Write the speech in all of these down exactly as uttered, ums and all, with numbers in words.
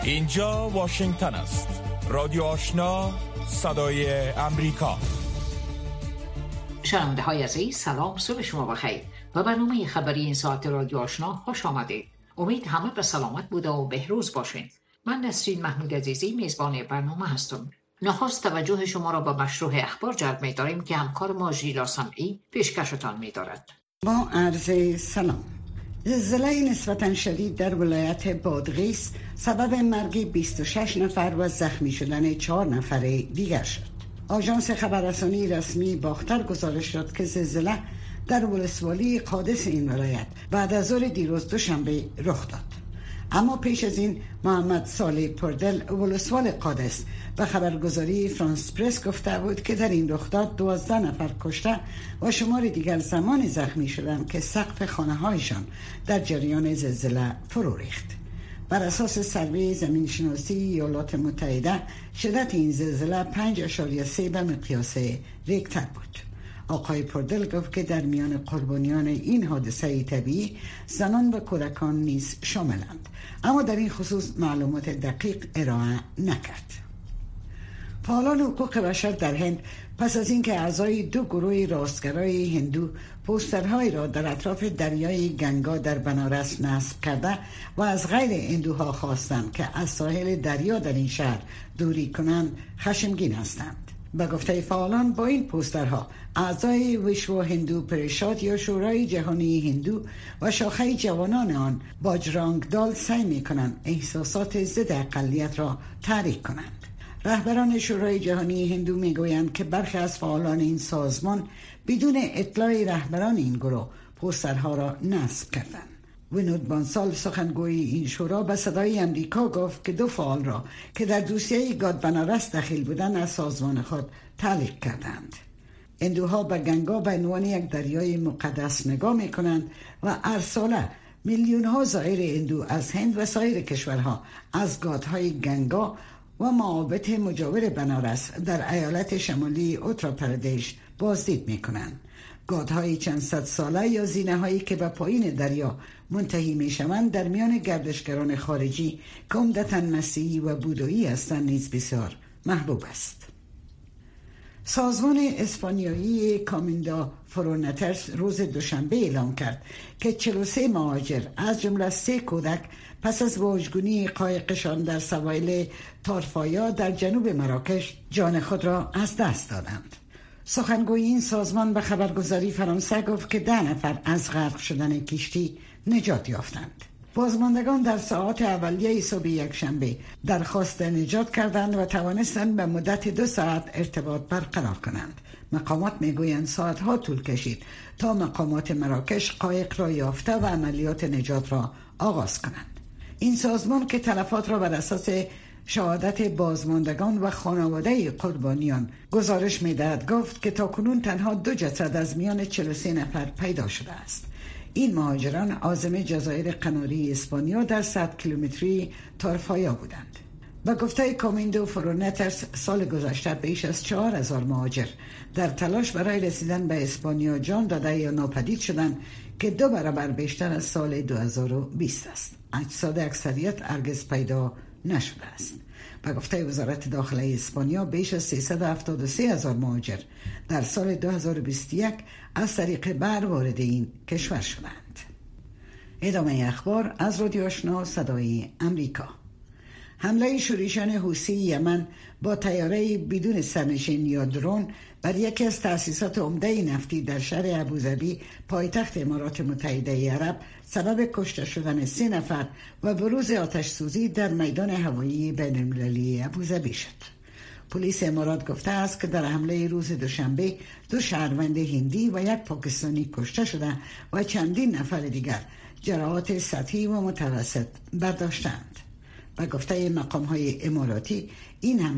اینجا واشنگتن است. رادیو آشنا، صدای امریکا. شنونده های عزیز، سلام، صبح شما بخیر. و برنامه خبری این ساعت رادیو آشنا خوش آمدید. امید همه به سلامت بوده و بهروز باشین. من نسرین محمود عزیزی میزبان برنامه هستم. نخست توجه شما را به مشروع اخبار جلب می داریم که همکار ما ژیلا سمعی پیشکشتان می دارد. با عرض سلام. زلزله نسبتاً شدید در ولایت بادغیس سبب مرگ بیست و شش نفر و زخمی شدن چهار نفر دیگر شد. آژانس خبررسانی رسمی باختر گزارش داد که زلزله در ولسوالی قادس این ولایت بعد از ظهر دیروز دوشنبه رخ داد. اما پیش از این محمد صالح پردل ولسوال قادس و خبرگزاری فرانس پرس گفته بود که در این رخداد دوازده نفر کشته و شمار دیگر زمان زخمی شدند که سقف خانه‌هایشان در جریان زلزله فرو ریخت. بر اساس سروی زمینشناسی ایالات متحده شدت این زلزله پنج اشاریه سه به مقیاس ریکتر بود. آقای پردل گفت که در میان قربانیان این حادثه طبیعی زنان و کودکان نیز شاملند، اما در این خصوص معلومات دقیق ارائه نکرد. فعالان حقوق بشر در هند پس از اینکه اعضای دو گروه راستگرای هندو پوسترهایی را در اطراف دریای گنگا در بنارس نصب کرده و از غیر هندوها خواستند که از ساحل دریا در این شهر دوری کنند، خشمگین هستند. به گفته فعالان با این پوسترها اعضای ویشو هندو پریشاد یا شورای جهانی هندو و شاخه جوانان آن باجرانگ دال سعی می‌کنند احساسات ضد اقلیت را تحریک کنند. رهبران شورای جهانی هندو میگویند که برخی از فعالان این سازمان بدون اطلاع رهبران این گروه پوسترها را نصب کردند. وینود بانسال سخنگوی این شورا به صدای امریکا گفت که دو فعال را که در دوسیه گاد بنارس داخل بودند از سازمان خود تعلیق کردند. هندوها به گنگا به عنوان یک دریای مقدس نگاه میکنند و هر ساله میلیون ها زائر هندو از هند و سایر کشورها از گادهای گنگا و معابد مجاور بنارس در ایالت شمالی اتر پردیش بازدید میکنند. گادهای چند صد ساله یا زینه هایی که به پایین دریا منتهی می شوند در میان گردشگران خارجی که عمدتاً مسیحی و بودایی هستند نیز بسیار محبوب است. سازمان اسپانیایی کامیندا فرونترس روز دوشنبه اعلام کرد که چهل و سه مهاجر از جمله سه کودک پس از واژگونی قایقشان در سواحل تارفایا در جنوب مراکش جان خود را از دست دادند. سخنگوی این سازمان به خبرگزاری فرانسه گفت که ده نفر از غرق شدن کشتی نجات یافتند. بازماندگان در ساعات اولیه صبح یکشنبه درخواست نجات کردند و توانستند به مدت دو ساعت ارتباط برقرار کنند. مقامات میگویند ساعتها طول کشید تا مقامات مراکش قایق را یافته و عملیات نجات را آغاز کنند. این سازمان که تلفات را بر اساس شهادت بازماندگان و خانواده قربانیان گزارش می‌دهد گفت که تاکنون تنها دو جسد از میان چهل و سه نفر پیدا شده است. این مهاجران عازم جزایر قناری اسپانیا در صد کیلومتری تارفایا بودند. به گفته کامندو فرونترس سال گذشته بیش از چهار هزار مهاجر در تلاش برای رسیدن به اسپانیا جان داده یا ناپدید شدند که دو برابر بیشتر از سال دو هزار و بیست است. اجساد اکثریت هرگز پیدا نشده است. به گفته وزارت داخله اسپانیا بیش از سیصد و هفتاد و سه هزار مهاجر در سال دو هزار و بیست و یک از طریق بر وارد این کشور شدند. ادامه اخبار از رادیو آشنا صدای امریکا. حمله شورشیان حوثی یمن با طیاره بدون سرنشین یا درون بر یکی از تأسیسات عمده نفتی در شهر ابوظبی پایتخت امارات متحده عرب سبب کشته شدن سه نفر و بروز آتش سوزی در میدان هوایی بین المللی ابوظبی شد. پلیس امارات گفته است که در حمله روز دوشنبه دو شهروند هندی و یک پاکستانی کشته شده و چندین نفر دیگر جراحات سطحی و متوسط برداشتند. و گفته مقام های اماراتی این حمله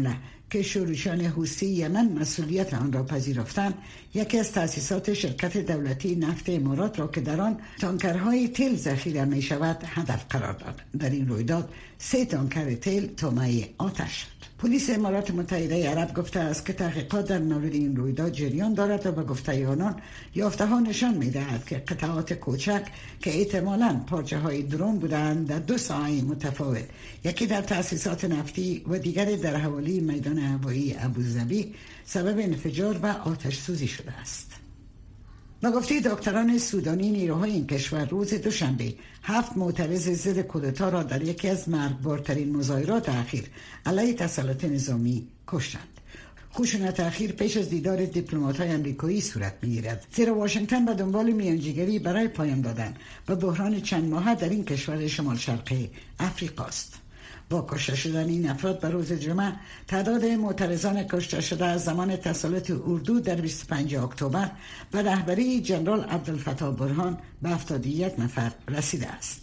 که شورشیان حوثی یمن مسئولیت آن را پذیرفتند، یکی از تأسیسات شرکت دولتی نفت امارات را که در آن تانکرهای تیل ذخیره می شود هدف قرار داد. در این رویداد سه تانکر تیل تومه آتش شد. پلیس امارات متحده عرب گفته است که تحقیقات در مورد این رویداد جریان دارد و به گفته آنان یافته ها نشان می دهد که قطعات کوچک که احتمالاً پارچه های درون بودند در دو ساحه متفاوت، یکی در تأسیسات نفتی و دیگری در حوالی میدان هوایی ابوظبی، سبب انفجار و آتش سوزی شده است. با گفته دکتران سودانی، نیروهای این کشور روز دوشنبه هفت معترض ضد کودتا را در یکی از مرگبارترین مظاهرات اخیر علیه تسلط نظامی کشتند. خشونت اخیر پیش از دیدار دیپلمات‌های آمریکایی صورت می‌گیرد، زیرا واشنگتن به دنبال میانجیگری برای پایان دادن به بحران چند ماهه در این کشور شمال شرقی افریقا است. با کشته شدن این افراد به روز جمعه تعداد معترضان کشته شده از زمان تسلط اردو در بیست و پنجم اکتبر به رهبری جنرال عبدالفتاح برهان به هفتاد و یک نفر رسیده است.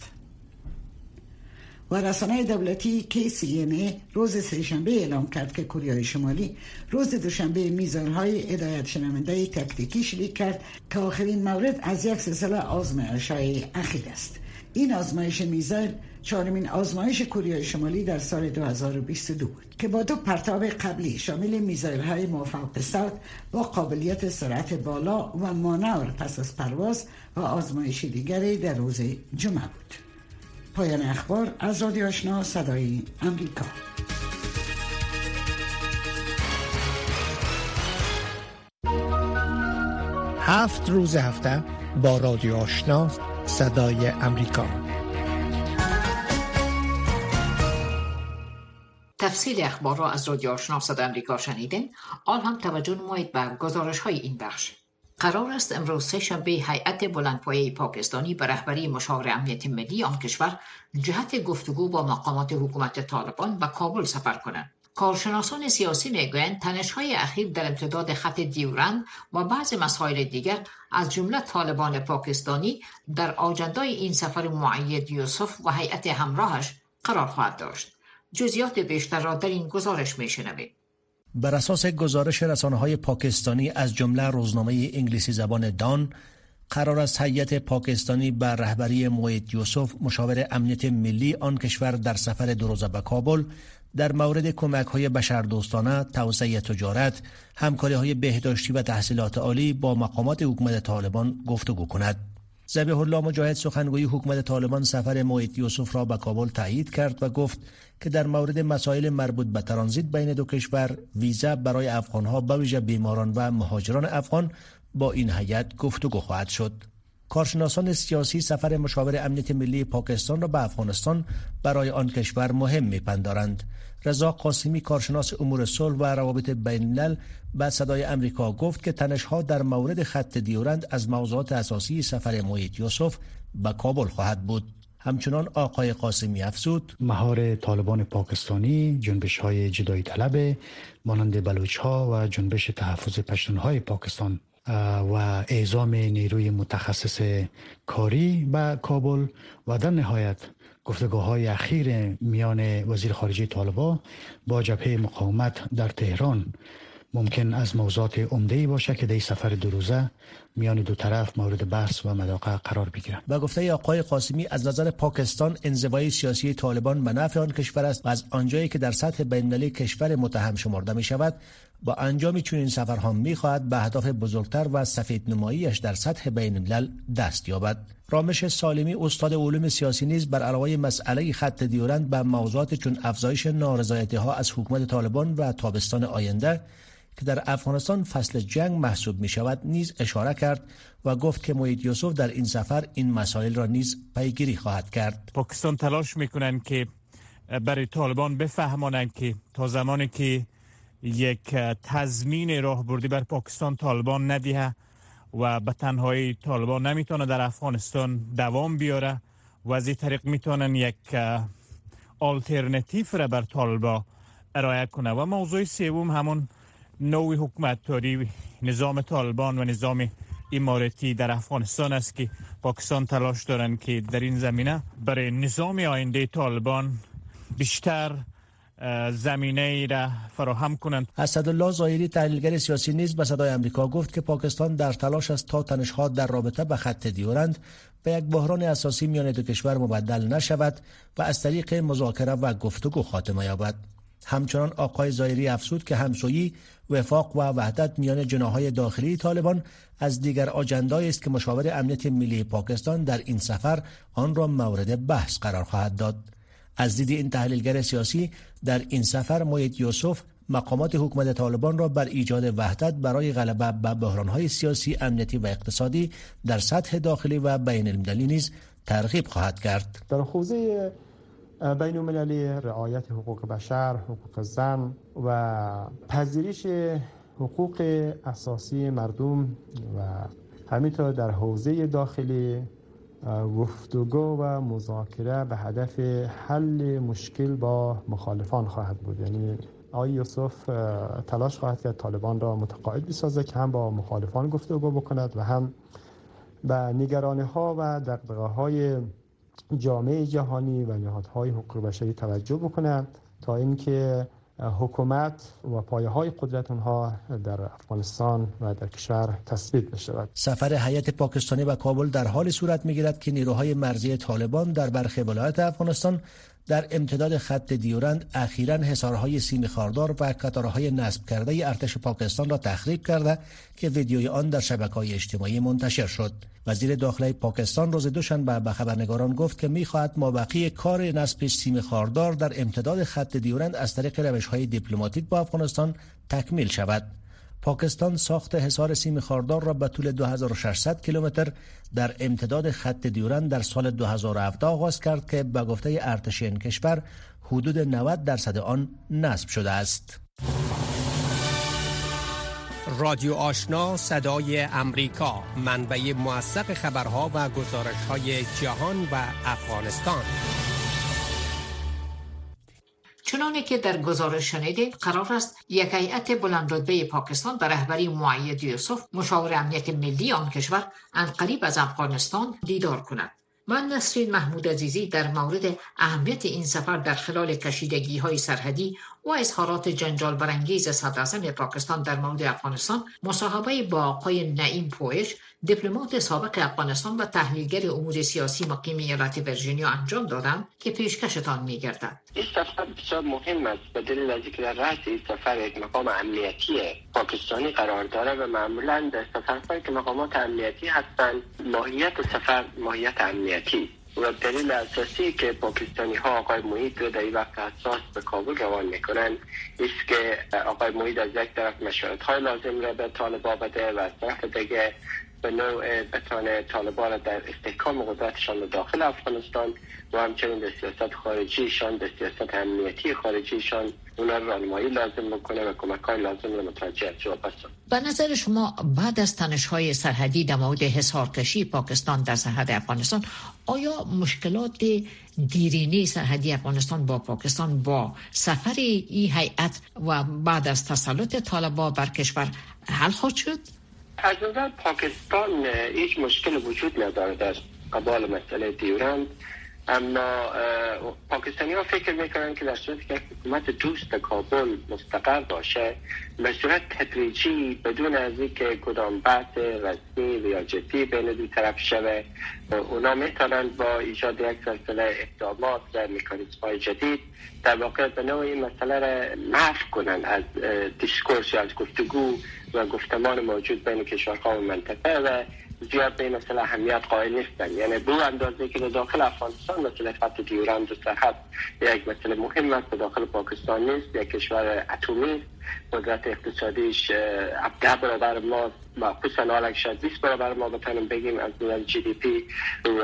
و رسانه دولتی کی سی ان ای روز سه‌شنبه اعلام کرد که کره شمالی روز دوشنبه میزایل‌های هدایت شنونده تاکتیکی شلیک کرد که آخرین مورد از یک سلسله آزمایش‌های اخیر است. این آزمایش میزایل چهارمین آزمایش کره شمالی در سال دو هزار و بیست و دو بود که با دو پرتاب قبلی شامل میزایل‌های موفق صوت با قابلیت سرعت بالا و مانور پس از پرواز و آزمایش دیگری در روز جمعه بود. پایان اخبار از رادیو آشنا صدای امریکا. هفت روز هفته با رادیو آشنا صدای امریکا. تفصیل اخبار را از رادیو آشنا صدای امریکا شنیدین. آن هم توجه نمایید به گزارش های این بخش. قرار است امروز سه‌شنبه هیئت بلندپایه پاکستانی به رهبری مشاور امنیت ملی آن کشور جهت گفتگو با مقامات حکومت طالبان به کابل سفر کنند. کارشناسان سیاسی میگویند تنش‌های اخیر در امتداد خط دیورند و بعضی مسائل دیگر از جمله طالبان پاکستانی در آجندای این سفر مؤید یوسف و هیئت همراهش قرار خواهد داشت. جزئیات بیشتر را در این گزارش میشنوید. بر اساس گزارش رسانه‌های پاکستانی از جمله روزنامه انگلیسی زبان دان، قرار است هیئت پاکستانی به رهبری مؤید یوسف مشاور امنیت ملی آن کشور در سفر دو روزه به کابل در مورد کمک‌های بشردوستانه، توسعه تجارت، همکاری‌های بهداشتی و تحصیلات عالی با مقامات حکومت طالبان گفتگو کند. ذبیح الله مجاهد سخنگوی حکومت طالبان سفر مؤید یوسف را به کابل تایید کرد و گفت که در مورد مسائل مربوط به ترانزیت بین دو کشور، ویزا برای افغان‌ها به ویژه بیماران و مهاجران افغان با این هیئت گفتگو خواهد شد. کارشناسان سیاسی سفر مشاور امنیت ملی پاکستان را به افغانستان برای آن کشور مهم می‌پندارند. رضا قاسمی کارشناس امور صلح و روابط بین‌الملل به صدای امریکا گفت که تنش‌ها در مورد خط دیورند از موضوعات اساسی سفر مؤید یوسف به کابل خواهد بود. همچنان آقای قاسمی افزود مهار طالبان پاکستانی جنبش‌های جدایی طلب مانند بلوچ‌ها و جنبش تحفظ پشتون‌های پاکستان و اعزام نیروی متخصص کاری به کابل و در نهایت گفتگوهای اخیر میان وزیر خارجه طالبان با جبهه مقاومت در تهران ممکن از موضوعات عمده‌ای باشه که در سفر دو روزه میان دو طرف مورد بحث و مداقه قرار بگیرند. با گفته آقای قاسمی از نظر پاکستان انزوای سیاسی طالبان به نفع آن کشور است و از آنجایی که در سطح بین‌المللی کشور متهم شمرده می شود با انجام چنین سفرها می خواهد به اهداف بزرگتر و سفید نماییش در سطح بین‌الملل دست یابد. رامش سالمی استاد علوم سیاسی نیز بر علاوه مسئله خط دیورند به موضوعات چون افزایش نارضایتی‌ها از حکومت طالبان و تابستان آینده که در افغانستان فصل جنگ محسوب می شود نیز اشاره کرد و گفت که مؤید یوسف در این سفر این مسائل را نیز پیگیری خواهد کرد. پاکستان تلاش میکنند که برای طالبان بفهمانند که تا زمانی که یک تضمین راهبردی بر پاکستان طالبان ندیه و به تنهایی طالبان نمیتونه در افغانستان دوام بیاره و از این طریق میتونن یک آلترناتیو را بر طالبان ارائه کنه. و موضوع سوم همون نوع حکومتداری نظام طالبان و نظام اماراتی در افغانستان است که پاکستان تلاش دارند که در این زمینه برای نظام آینده طالبان بیشتر زمینه را فراهم کنند. اسدالله ظاهری تحلیلگر سیاسی نیز به صدای آمریکا گفت که پاکستان در تلاش است تا تنش‌ها در رابطه به خط دیورند به یک بحران اساسی میان دو کشور مبدل نشود و از طریق مذاکره و گفتگو خاتمه یابد. همچنان آقای ظاهری افزود که همسویی، وفاق و وحدت میان جناح‌های داخلی طالبان از دیگر آجندایی است که مشاور امنیت ملی پاکستان در این سفر آن را مورد بحث قرار خواهد داد. از دید این تحلیلگر سیاسی در این سفر موید یوسف مقامات حکومت طالبان را بر ایجاد وحدت برای غلبه بر بحران‌های سیاسی، امنیتی و اقتصادی در سطح داخلی و بین المللی نیز ترغیب خواهد کرد. در حوزه بین المللی رعایت حقوق بشر، حقوق زن و پذیرش حقوق اساسی مردم و همینطور در حوزه داخلی گفتگو و مذاکره به هدف حل مشکل با مخالفان خواهد بود. یعنی آقای یوسف تلاش خواهد کرد طالبان را متقاعد بسازه که هم با مخالفان گفتگو بکند و هم به نگرانی‌ها و دغدغه‌های جامعه جهانی و نهادهای حقوق بشری توجه بکنند تا اینکه حکومت و پایه‌های قدرت آنها در افغانستان و در کشور تثبیت بشود. سفر هیئت پاکستانی به کابل در حال صورت می‌گیرد که نیروهای مرزی طالبان در برخی ولایات افغانستان در امتداد خط دیورند اخیراً حصارهای سیم خاردار و قطارهای نصب کرده ارتش پاکستان را تخریب کرده که ویدیوی آن در شبکه‌های اجتماعی منتشر شد. وزیر داخلی پاکستان روز دوشنبه به خبرنگاران گفت که می‌خواهد مابقی کار نصب سیم خاردار در امتداد خط دیورند از طریق روش‌های دیپلماتیک با افغانستان تکمیل شود. پاکستان ساخت حصار سیم خاردار را به طول دو هزار و ششصد کیلومتر در امتداد خط دیورند در سال دو هزار و هفده آغاز کرد که به گفته ارتش این کشور حدود نود درصد آن نصب شده است. رادیو آشنا صدای امریکا، منبع موثق خبرها و گزارش‌های جهان و افغانستان. چنانه که در گزارش شنیدید، قرار است یک هیئت بلندرتبه پاکستان به رهبری موید یوسف، مشاور امنیت ملی آن کشور، عنقریب از افغانستان دیدار کند. من نسرین محمود عزیزی در مورد اهمیت این سفر در خلال کشیدگی‌های سرحدی و اظهارات جنجال برانگیز صدراعظم پاکستان در مورد افغانستان مصاحبه با آقای نعیم پویش، دیپلمات سابق افغانستان و تحلیلگر امور سیاسی مقیم ایالت ویرجینیا انجام دادم که پیشکشتان می‌گردد. این سفر بسیار مهم است به دلیل از اینکه در رأس این سفر یک مقام امنیتی پاکستانی قرار داره و معمولاً در سفرهایی که مقامات امنیتی هستند ماهیت سفر ماهیت امنیتی و دلیل اساسی که پاکستانی ها آقای موید رو در این وقت حساس به کابل روان میکنند است که آقای موید از یک طرف مشورت های لازم را به طالبان بده و از طرف دیگه به نوع بتانه طالبان را در استحکام قدرتشان به داخل افغانستان و همچنین در سیاست خارجیشان، در سیاست امنیتی خارجیشان اونا راهنمایی لازم بکنه و کمک‌های لازم رو متوجه جواب هستند. به نظر شما بعد از تنش‌های سرحدی در مورد حصارکشی پاکستان در سرحد افغانستان، آیا مشکلات دیرینه سرحدی افغانستان با پاکستان با سفر این هیئت و بعد از تسلط طالبان بر کشور حل خواهد شد؟ از نظر پاکستان هیچ مشکل وجود نداره در قبال مسئله دیورند، اما پاکستانی ها فکر میکنن که در صورتی که حکومت دوست کابل مستقر باشه به صورت تدریجی بدون از اینکه کدام بحث رسمی و یا جدی بین دو طرف شوه اونا میتونن با ایجاد یک سلسله اقدامات و مکانیزم‌های جدید در واقع به نوعی این مسئله را محو کنن از دیسکورس یا از گفتگو و گفتمان موجود بین کشورها و منطقه و زیاد به این مسئله اهمیت قائل نیستن. یعنی به اندازه که داخل افغانستان مسئله خط دیورند و سرحد یک مسئله مهم است، داخل پاکستان نیست، یک کشور اتمی است، قدرت اقتصادیش ده برابر ما و خصوصا حالا شاید بیست برابر ما بتونیم بگیم از نظر جی دی پی و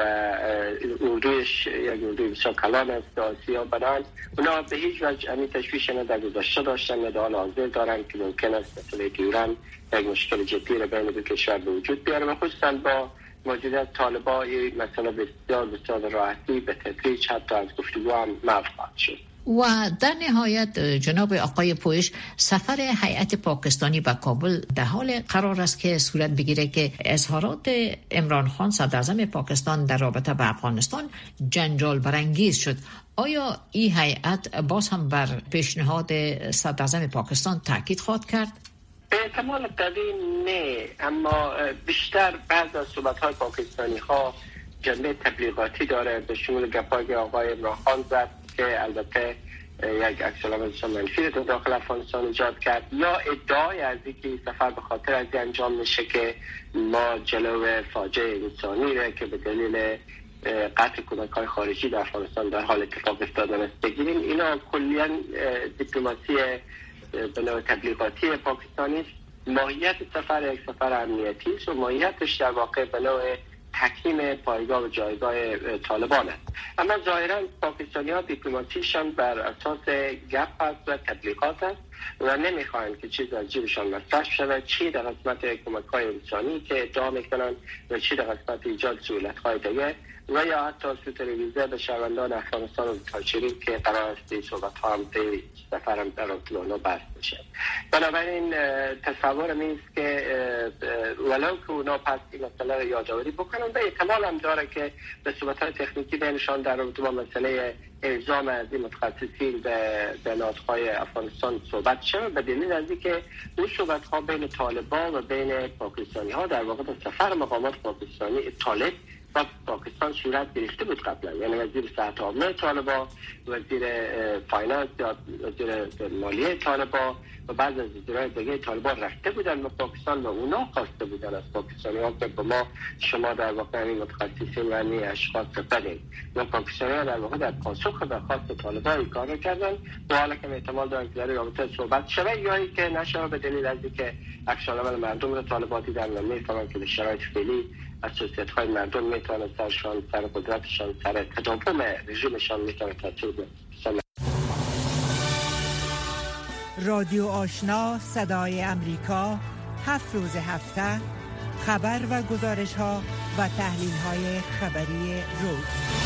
اردویش یک اردوی بسیار کلان است آسیا بنان اونا به هیچ وجه همین تشویش نه در گذشته داشتن نه در حال حاضر دارن که ممکن است مسئله دیورند یک مشکل جدی را بین دو کشور به وجود بیاره و خصوصا با موجودیت طالبان مثلا بسیار بسیار راحتی به تدریج حتی از گفتگو هم محو خواهد شد. و در نهایت جناب آقای پویش، سفر هیئت پاکستانی به کابل در حال قرار است که صورت بگیره که اظهارات عمران خان صدراعظم پاکستان در رابطه به افغانستان جنجال برانگیز شد. آیا این هیئت باز هم بر پیشنهاد صدراعظم پاکستان تاکید خواهد کرد؟ به احتمال قوی نه، اما بیشتر بعض از صحبت‌های پاکستانی ها جنبه تبلیغاتی داره، به شمول گپای آقای عمران خان زد که البته یک عکس‌العمل منفی رو داخل افغانستان ایجاد کرد، یا ادعای از اینکه سفر به خاطر از انجام میشه که ما جلو فاجعه انسانی رو که به دلیل قطع کمک‌های خارجی در افغانستان در حال اتفاق افتادن است بگیریم. اینا کلاً دیپلماسی به نوع تبلیغاتی پاکستانی است. ماهیت سفر یک سفر امنیتی است و ماهیتش در واقع به نوع تحکیم پایگاه و جایگاه طالبان است. اما ظاهراً پاکستانی‌ها دیپلماسیشان بر اساس گپ است و تبلیغات است و نمیخواهند که چیز از جیبشان مصرف شود، چی در قسمت کمک‌های انسانی که ادعا میکنند و چی در قسمت ایجاد سهولت‌های دیگه و یا حتی سوت ویزا به شهروندان افغانستان و تاجرین که قرار است این صحبت ها هم به سفر هم در اطلاع بست بشه. بنابراین تصور نیست که ولو که اونا پس این مسئله رو یادآوری بکنن، به احتمال هم داره که به صحبت های تکنیکی بینشان در رابطه با مسئله الزام از این متخصصین به نادخواه افغانستان صحبت شد، به دلیل از اینکه اون صحبت ها بین طالبان و بین پاکستانی ها در واقع سفر مقامات پاکستانی طالب و پاکستان صورت گرفته بود قبلا، یعنی وزیر صحت عامه طالبان، وزیر فاینانس یا وزیر مالیه طالبان و بعض از وزرای دیگه طالبان رفته بودن به پاکستان و اونا خواسته بودن از پاکستانی ها که به ما شما در واقع این متخصصین و این اشخاص بدین و پاکستانی ها در واقع در پاسخ به خواست طالبان این کار رو کردن و حالا که احتمال دارن که در رابطه صحبت شده یا ای که نشه به دلیل از اینکه عکس‌العمل مردم رو طالبان دیدن و میفهمن که به شرایط فعلی اساسیت‌های مردم میتونه سرشان سر قدرتشان سر تداوم رژیمشان میتونه تاثیر بذاره. رادیو آشنا صدای امریکا، هفت روز هفته خبر و گزارش ها و تحلیل های خبری روز.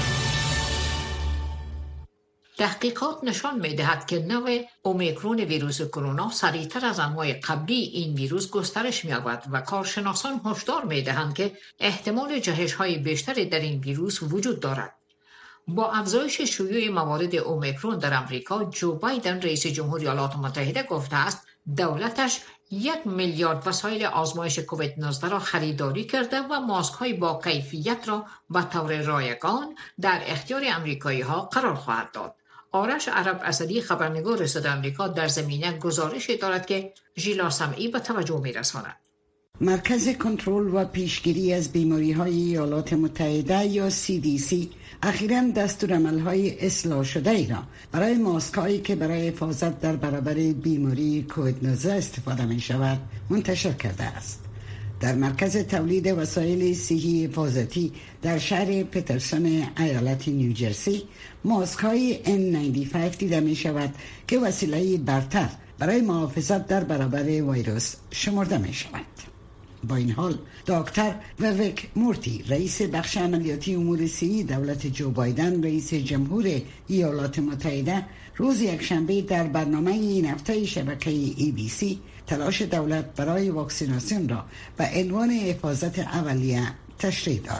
تحقیقات نشان می‌دهد که نوع اومیکرون ویروس کرونا سریعتر از انواع قبلی این ویروس گسترش می‌یابد و کارشناسان هشدار می‌دهند که احتمال جهش‌های بیشتری در این ویروس وجود دارد. با افزایش شیوع موارد اومیکرون در امریکا، جو بایدن رئیس جمهوری ایالات متحده گفته است دولتش یک میلیارد وسایل آزمایش کووید نوزده را خریداری کرده و ماسک‌های با کیفیت را به طور رایگان در اختیار امریکایی‌ها قرار خواهد داد. آرش عرب اسدی خبرنگار صدای آمریکا در زمینه گزارش دارد که ژیلا سمعی به توجه می‌رساند. مرکز کنترل و پیشگیری از بیماری‌های ایالات متحده یا سی دی سی اخیراً دستورالعمل‌های اصلاح شده ای را برای ماسک‌هایی که برای حفاظت در برابر بیماری کووید نوزده استفاده می‌شود منتشر کرده است. در مرکز تولید وسایل صحی حفاظتی در شهر پترسون ایالت نیوجرسی ماسک‌های ان نود و پنج دیده می‌شود که وسیله برتر برای محافظت در برابر ویروس شمرده می‌شود. با این حال دکتر ویوک مورتی رئیس بخش عملیاتی امور صحی دولت جو بایدن رئیس جمهور ایالات متحده روز یکشنبه در برنامه این هفته شبکه ای بی سی تلاش دولت برای واکسیناسیون را به عنوان حفاظت اولیه تشریح داد.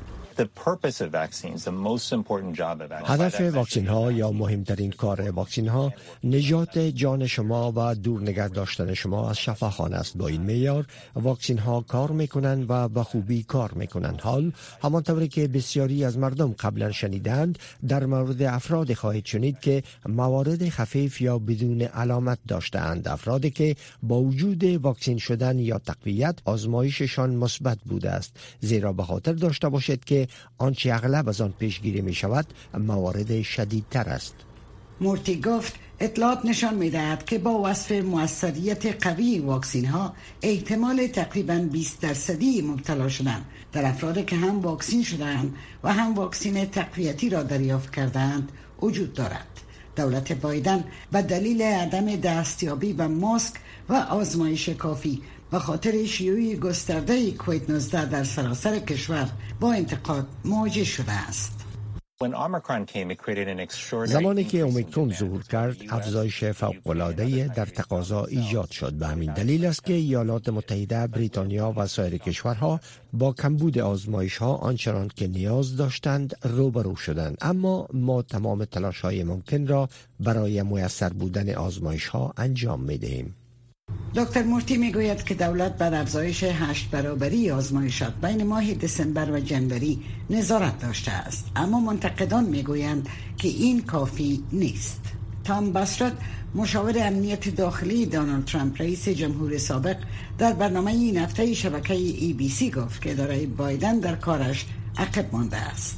هدف واکسین ها یا مهمترین کار واکسین ها نجات جان شما و دور نگه داشتن شما از شفاخانه است. با این معیار واکسین ها کار میکنند و به خوبی کار میکنند. حال همانطوری که بسیاری از مردم قبلا شنیدند، در مورد افراد خواهید شنید که موارد خفیف یا بدون علامت داشتند، افرادی که با وجود واکسین شدن یا تقویت آزمایششان مثبت بوده است، زیرا به خاطر داشته باشید که آنچه اغلب از آن پیشگیری می شود موارد شدیدتر است. مورتی گفت اطلاعات نشان می دهد که با وصف موثریت قوی واکسین ها احتمال تقریباً بیست درصدی مبتلا شدن در افرادی که هم واکسین شدند و هم واکسین تقویتی را دریافت کردند وجود دارد. دولت بایدن به دلیل عدم دستیابی به ماسک و آزمایش کافی به خاطر شیوع گسترده کووید نوزده در سراسر کشور با انتقاد مواجه شده است. زمانی که اومیکرون ظهور کرد، افزایش فوق‌العاده در تقاضا ایجاد شد. به همین دلیل است که ایالات متحده، بریتانیا و سایر کشورها با کمبود آزمایش‌ها آنچنان که نیاز داشتند روبرو شدند. اما ما تمام تلاش‌های ممکن را برای میسر بودن آزمایش‌ها انجام می‌دهیم. دکتر مورتی میگوید که دولت بر افزایش هشت برابری آزمایشات بین ماه دسامبر و جنوری نظارت داشته است، اما منتقدان میگویند که این کافی نیست. تام باسرت، مشاور امنیت داخلی دونالد ترامپ رئیس جمهور سابق، در برنامه این هفته شبکه ای بی سی گفت که اداره بایدن در کارش عقب مانده است.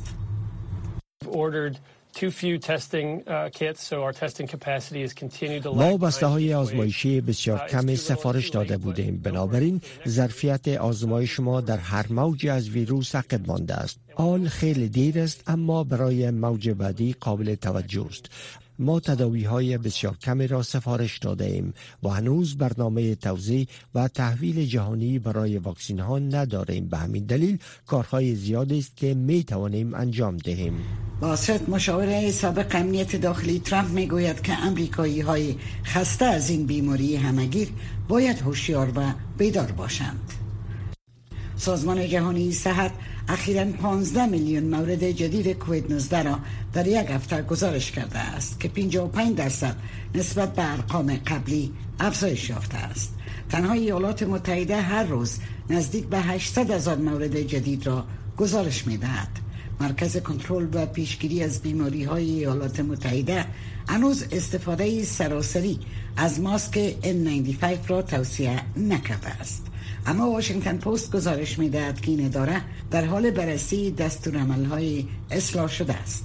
ما بسته های آزمایشی بسیار کمی سفارش داده بودیم، بنابراین ظرفیت آزمایش ما در هر موج از ویروس عقب مانده است. آن خیلی دیر است، اما برای موج بعدی قابل توجه است. ما تداوی های بسیار کمی را سفارش داده ایم و هنوز برنامه توزیع و تحویل جهانی برای واکسین ها نداریم. به همین دلیل کارهای زیادی است که می توانیم انجام دهیم. باسرت، مشاور سابق امنیت داخلی ترامپ، میگوید که امریکایی های خسته از این بیماری همگیر باید هوشیار و بیدار باشند. سازمان جهانی صحت اخیراً پانزده میلیون مورد جدید کووید نوزده را در یک هفته گزارش کرده است که پنجاه و پنج درصد نسبت به ارقام قبلی افزایش یافته است. تنها ایالات متحده هر روز نزدیک به هشتصد هزار مورد جدید را گزارش می‌دهد. مرکز کنترل و پیشگیری از بیماری‌های ایالات متحده هنوز استفاده سراسری از ماسک ان نود و پنج را توصیه نکرده است. اما واشنگتن پست گزارش می‌دهد که این اداره در حال بررسی دستورالعمل‌های اصلاح شده است.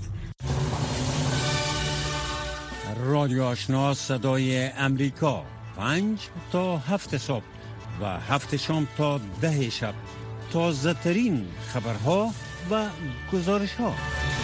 رادیو آشنا صدای امریکا، پنج تا هفت صبح و هفت شام تا ده شب، تازه ترین خبرها و گزارش ها.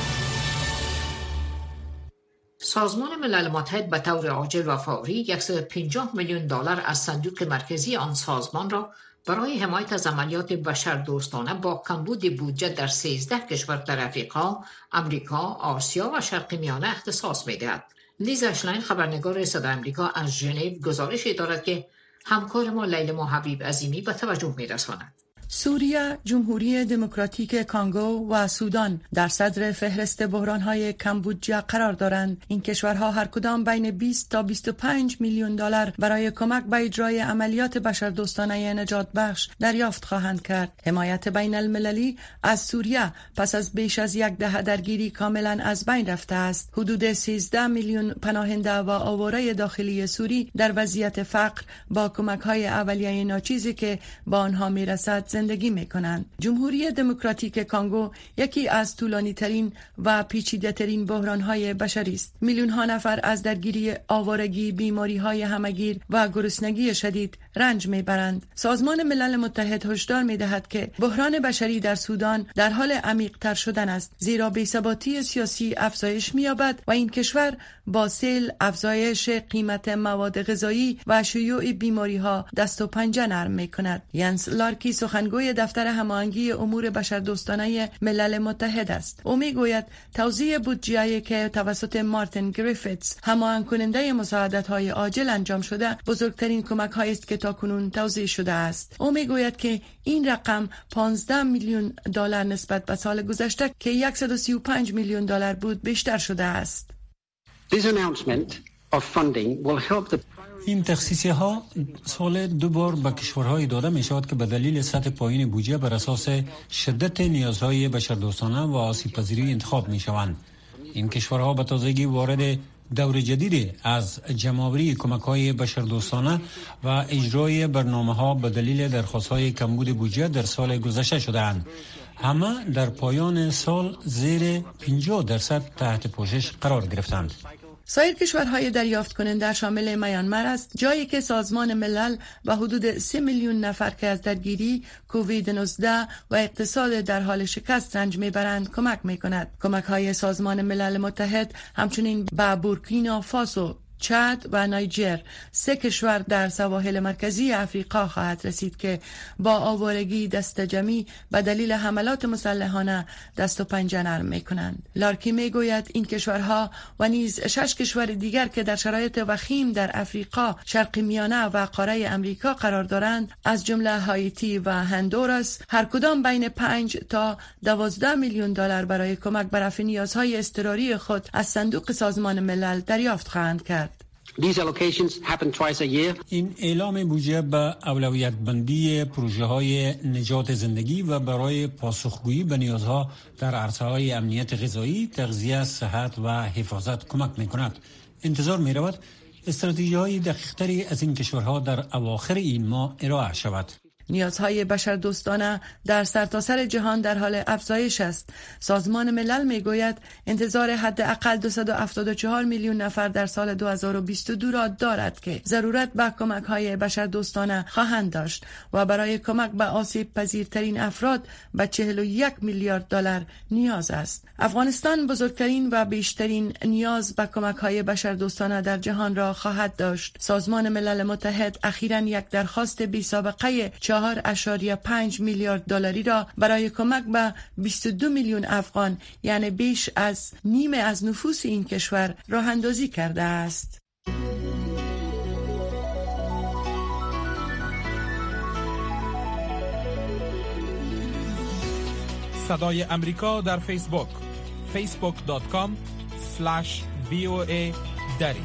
سازمان ملل متحد به طور عاجل و فوری صد و پنجاه میلیون دلار از صندوق مرکزی آن سازمان را برای حمایت از عملیات بشردوستانه با کمبود بودجه در سیزده کشور در افریقا، امریکا، آسیا و شرق میانه اختصاص می‌دهد. لیزا شلاین، خبرنگار صدای امریکا از ژنو، گزارشی دارد که همکار ما لیلا حبیب عظیمی به توجه می‌رساند. سوریه، جمهوری دموکراتیک کانگو و سودان در صدر فهرست بحران‌های کمبودجه قرار دارند. این کشورها هر کدام بین بیست تا بیست و پنج میلیون دلار برای کمک به اجرای عملیات بشردوستانه نجات بخش دریافت خواهند کرد. حمایت بین المللی از سوریه پس از بیش از یک دهه درگیری کاملا از بین رفته است. حدود سیزده میلیون پناهنده و آواره داخلی سوری در وضعیت فقر با کمک‌های اولیه ناچیزی که با آنها میرسد زندگی میکنند. جمهوری دموکراتیک کانگو یکی از طولانی ترین و پیچیده ترین بحران های بشری است. میلیون ها نفر از درگیری آوارگی، بیماری های همگیر و گرسنگی شدید رنج میبرند. سازمان ملل متحد هشدار میدهد که بحران بشری در سودان در حال عمیق تر شدن است، زیرا بی‌ثباتی سیاسی افزایش می‌یابد و این کشور با سیل، افزایش قیمت مواد غذایی و شیوع بیماری ها دست و پنجه نرم میکند. ینس لارکی، سخنگوی دفتر هماهنگی امور بشردوستانه ملل متحد است. او میگوید توزیع بودجه‌ای که توسط مارتین گریفیتس، هماهنگ کننده مساعدت‌های عاجل انجام شده، بزرگترین کمک‌هایی است که تاکنون توزیع شده است. او میگوید که این رقم پانزده میلیون دلار نسبت به سال گذشته که صد و سی و پنج میلیون دلار بود بیشتر شده است. این تخصیصی ها سال دو بار به کشورهای داده می شود که به دلیل سطح پایین بودجه بر اساس شدت نیازهای بشردوستانه و آسیب‌پذیری انتخاب می شوند. این کشورها به تازگی وارد دور جدیدی از جمع‌آوری کمک‌های بشردوستانه و اجرای برنامه‌ها به دلیل درخواست‌های کمبود بودجه در سال گذشته شده‌اند. همه در پایان سال زیر پنجاه درصد تحت پوشش قرار گرفتند. سایر کشورهای دریافت کننده شامل میانمار است، جایی که سازمان ملل به حدود سه میلیون نفر که از درگیری کووید نوزده و اقتصاد در حال شکست رنج میبرند کمک میکند. کمک های سازمان ملل متحد همچنین به بورکینا فاسو، چاد و نایجر، سه کشور در سواحل مرکزی افریقا خواهد رسید که با آوارگی دست جمعی به دلیل حملات مسلحانه دست و پنجه نرم می‌کنند. لارکی میگوید این کشورها و نیز شش کشور دیگر که در شرایط وخیم در افریقا، شرق میانه و قاره امریکا قرار دارند، از جمله هایتی و هندوراس، هر کدام بین پنج تا دوازده میلیون دلار برای کمک به رفع نیازهای اضطراری خود از صندوق سازمان ملل دریافت خواهند کرد. این اعلام بودجه به اولویت بندی پروژه های نجات زندگی و برای پاسخگویی به نیازها در عرصه های امنیت غذایی، تغذیه، صحت و حفاظت کمک می کند. انتظار می رود استراتژی های دقیق‌تری از این کشورها در اواخر این ماه ارائه شود. نیازهای بشردوستانه در سرتاسر جهان در حال افزایش است. سازمان ملل میگوید انتظار حداقل دویست و هفتاد و چهار میلیون نفر در سال دو هزار و بیست و دو را دارد که ضرورت به کمک‌های بشردوستانه خواهند داشت و برای کمک به آسیب پذیرترین افراد به چهل و یک میلیارد دلار نیاز است. افغانستان بزرگترین و بیشترین نیاز به کمک‌های بشردوستانه در جهان را خواهد داشت. سازمان ملل متحد اخیراً یک درخواست بی‌سابقه چهار اشاریه پنج میلیارد دلاری را برای کمک به بیست و دو میلیون افغان، یعنی بیش از نیمه از نفوس این کشور، راه اندازی کرده است. صدای امریکا در فیسبوک فیسبوک دات کام اسلش وی او ای دری.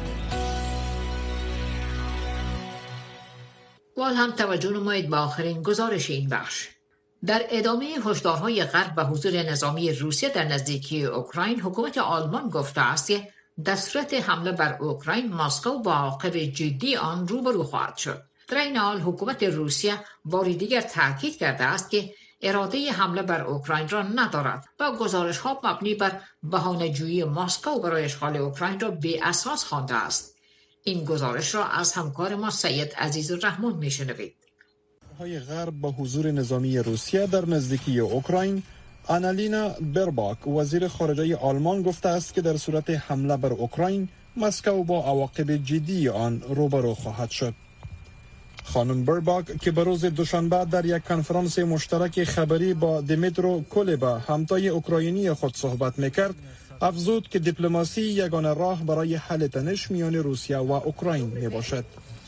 وال هم توجه نمایید به آخرین گزارش این بخش. در ادامه هشدارهای غرب به حضور نظامی روسیه در نزدیکی اوکراین، حکومت آلمان گفته است که در صورت حمله بر اوکراین، مسکو با عواقب جدی آن روبرو خواهد شد. در این حال حکومت روسیه بار دیگر تاکید کرده است که اراده حمله بر اوکراین را ندارد و گزارش‌ها مبنی بر بهانه‌جویی مسکو برای اشغال اوکراین را بی اساس خوانده است. این گزارش را از همکار ما سید عزیزالرحمن میشنوید. های غرب با حضور نظامی روسیه در نزدیکی اوکراین، آنالینا برباک وزیر خارجه آلمان گفته است که در صورت حمله بر اوکراین، مسکو با عواقب جدی آن روبرو خواهد شد. خانم برباک که به روز دوشنبه در یک کنفرانس مشترک خبری با دیمیترو کولبا همتای اوکراینی خود صحبت میکرد، افزود که دیپلماسی یگانه راه برای حل تنش میان روسیه و اوکراین می باشد.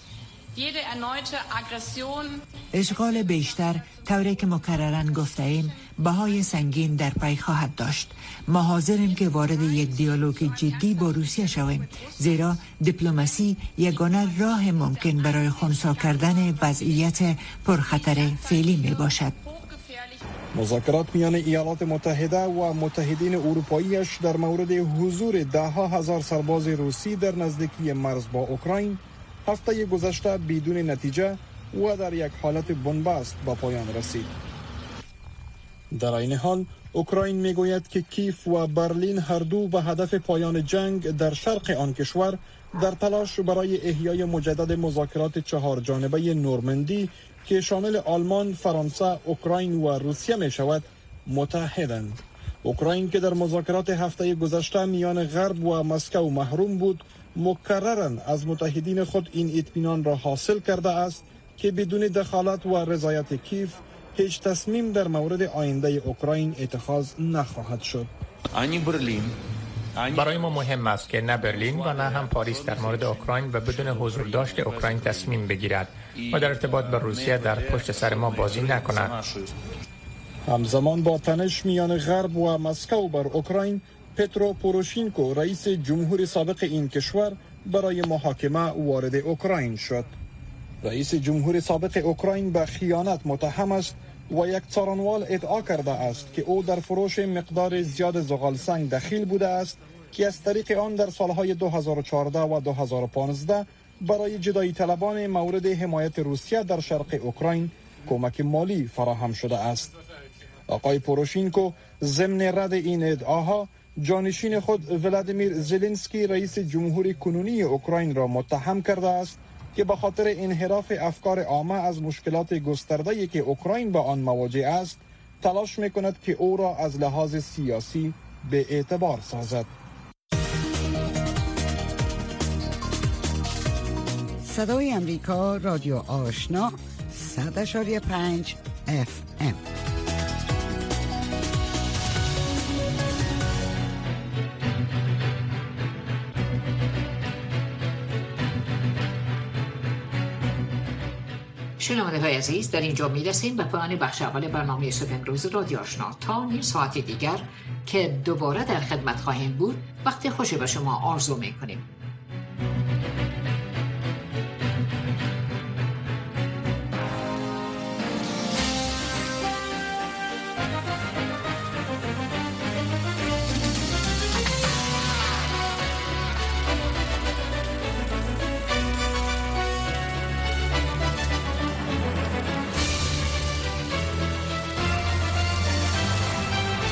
اشغال بیشتر، طوری که مکرراً گفته ایم، بهای سنگین در پی خواهد داشت. ما حاضریم که وارد یک دیالوگ جدی با روسیه شویم، زیرا دیپلماسی یگانه راه ممکن برای خنثی کردن وضعیت پرخطر فعلی می باشد. مذاکرات میان ایالات متحده و متحدین اروپاییش در مورد حضور ده ها هزار سرباز روسی در نزدیکی مرز با اوکراین هفته گذشته بدون نتیجه و در یک حالت بنبست به پایان رسید. در این حال اوکراین میگوید که کیف و برلین هر دو به هدف پایان جنگ در شرق آن کشور در تلاش برای احیای مجدد مذاکرات چهار جانبه نورمندی که شامل آلمان، فرانسه، اوکراین و روسیه می شود متحدند. اوکراین که در مذاکرات هفته گذشته میان غرب و مسکو محروم بود، مکرراً از متحدین خود این اطمینان را حاصل کرده است که بدون دخالت و رضایت کیف هیچ تصمیم در مورد آینده اوکراین اتخاذ نخواهد شد. برای ما مهم است که نه برلین و نه هم پاریس در مورد اوکراین و بدون حضور داشت اوکراین تصمیم بگیرد و در ارتباط با روسیه در پشت سر ما بازی نکند. همزمان با تنش میان غرب و مسکو بر اوکراین، پترو پوروشینکو رئیس جمهور سابق این کشور برای محاکمه وارد اوکراین شد. رئیس جمهور سابق اوکراین به خیانت متهم است و یک څارنوال ادعا کرده است که او در فروش مقدار زیاد زغال سنگ دخیل بوده است که از طریق آن در سالهای دو هزار و چهارده و دو هزار و پانزده برای جدایی طلبان مورد حمایت روسیه در شرق اوکراین کمک مالی فراهم شده است. آقای پوروشینکو ضمن رد این ادعاها جانشین خود ولادیمیر زلنسکی رئیس جمهور کنونی اوکراین را متهم کرده است که به خاطر انحراف افکار عامه از مشکلات گسترده‌ای که اوکراین با آن مواجه است تلاش می‌کند که او را از لحاظ سیاسی به اعتبار سازد. صدای امریکا رادیو آشنا صد اشاری پنج اف ام. شنونده های عزیز، در اینجا می رسیم به پایان بخش اول برنامه صبح امروز رادیو آشنا. تا نیم ساعت دیگر که دوباره در خدمت خواهیم بود، وقت خوشی به شما آرزو می کنیم.